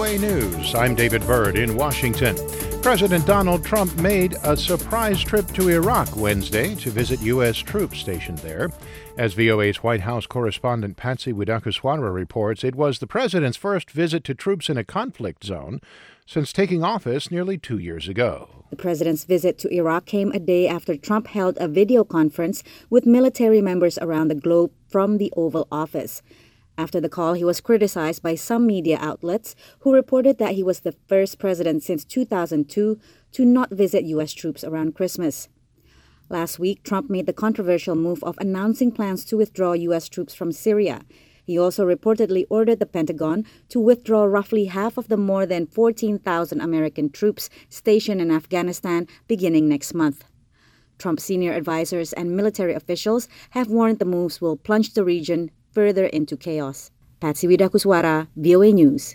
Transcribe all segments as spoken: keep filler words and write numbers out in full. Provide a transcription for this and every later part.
A News. I'm David Byrd in Washington. President Donald Trump made a surprise trip to Iraq Wednesday to visit U S troops stationed there. As V O A's White House correspondent Patsy Widakuswara reports, it was the president's first visit to troops in a conflict zone since taking office nearly two years ago. The president's visit to Iraq came a day after Trump held a video conference with military members around the globe from the Oval Office. After the call, he was criticized by some media outlets who reported that he was the first president since two thousand two to not visit U S troops around Christmas. Last week, Trump made the controversial move of announcing plans to withdraw U S troops from Syria. He also reportedly ordered the Pentagon to withdraw roughly half of the more than fourteen thousand American troops stationed in Afghanistan beginning next month. Trump's senior advisors and military officials have warned the moves will plunge the region further into chaos. Patsy Widakuswara, V O A News.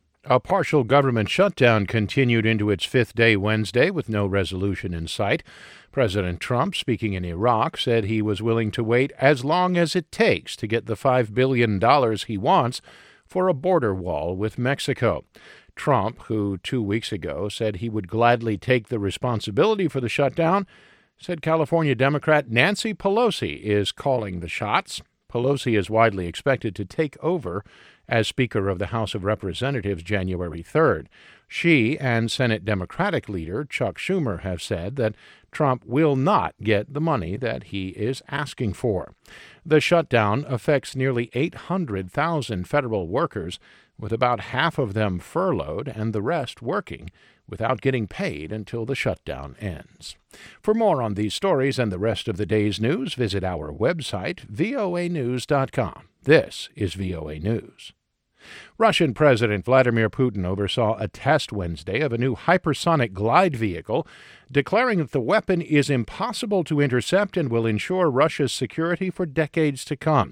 A partial government shutdown continued into its fifth day Wednesday with no resolution in sight. President Trump, speaking in Iraq, said he was willing to wait as long as it takes to get the five billion dollars he wants for a border wall with Mexico. Trump, who two weeks ago said he would gladly take the responsibility for the shutdown, said California Democrat Nancy Pelosi is calling the shots. Pelosi is widely expected to take over as Speaker of the House of Representatives January third. She and Senate Democratic leader Chuck Schumer have said that Trump will not get the money that he is asking for. The shutdown affects nearly eight hundred thousand federal workers, with about half of them furloughed and the rest working without getting paid until the shutdown ends. For more on these stories and the rest of the day's news, visit our website, V O A news dot com. This is V O A News. Russian President Vladimir Putin oversaw a test Wednesday of a new hypersonic glide vehicle, declaring that the weapon is impossible to intercept and will ensure Russia's security for decades to come.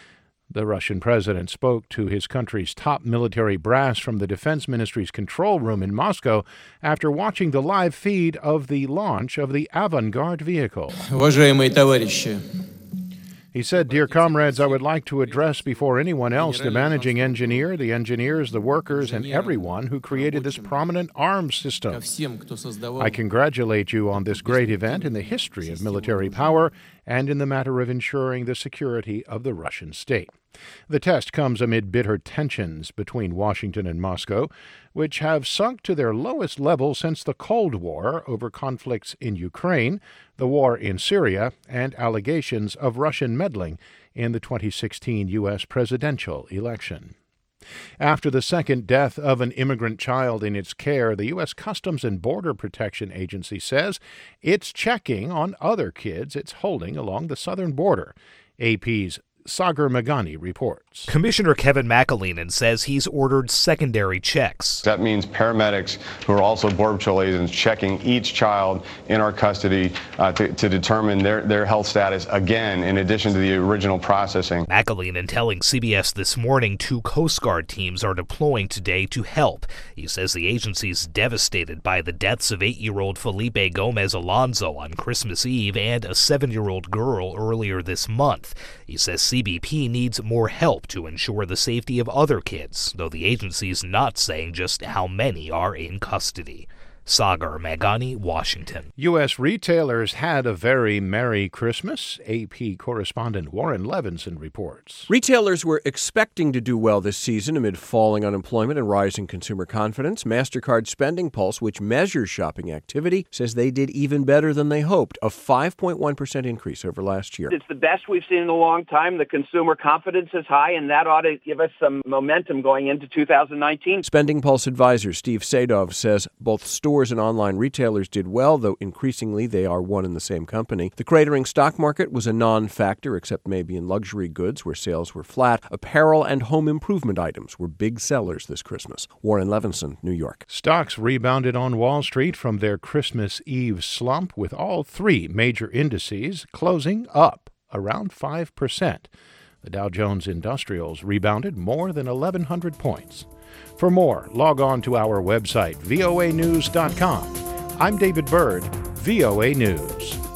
The Russian president spoke to his country's top military brass from the Defense Ministry's control room in Moscow after watching the live feed of the launch of the Avangard vehicle. Уважаемые товарищи, He said, "Dear comrades, I would like to address before anyone else the managing engineer, the engineers, the workers, and everyone who created this prominent arms system. I congratulate you on this great event in the history of military power and in the matter of ensuring the security of the Russian state." The test comes amid bitter tensions between Washington and Moscow, which have sunk to their lowest level since the Cold War over conflicts in Ukraine, the war in Syria, and allegations of Russian meddling in the twenty sixteen U S presidential election. After the second death of an immigrant child in its care, the U S Customs and Border Protection Agency says it's checking on other kids it's holding along the southern border. A P's Sagar Meghani reports. Commissioner Kevin McAleenan says he's ordered secondary checks. That means paramedics who are also Border Patrol agents checking each child in our custody uh, to, to determine their, their health status again, in addition to the original processing. McAleenan telling C B S This Morning two Coast Guard teams are deploying today to help. He says the agency's devastated by the deaths of eight-year-old Felipe Gomez Alonso on Christmas Eve and a seven-year-old girl earlier this month. He says C B P needs more help to ensure the safety of other kids, though the agency's not saying just how many are in custody. Sagar Meghani, Washington. U S retailers had a very Merry Christmas. A P correspondent Warren Levinson reports. Retailers were expecting to do well this season amid falling unemployment and rising consumer confidence. MasterCard Spending Pulse, which measures shopping activity, says they did even better than they hoped, a five point one percent increase over last year. It's the best we've seen in a long time. The consumer confidence is high, and that ought to give us some momentum going into two thousand nineteen. Spending Pulse advisor Steve Sadov says both stores and online retailers did well, though increasingly they are one and the same company. The cratering stock market was a non-factor, except maybe in luxury goods, where sales were flat. Apparel and home improvement items were big sellers this Christmas. Warren Levinson, New York. Stocks rebounded on Wall Street from their Christmas Eve slump, with all three major indices closing up around five percent. The Dow Jones Industrials rebounded more than eleven hundred points. For more, log on to our website, V O A news dot com. I'm David Byrd, V O A News.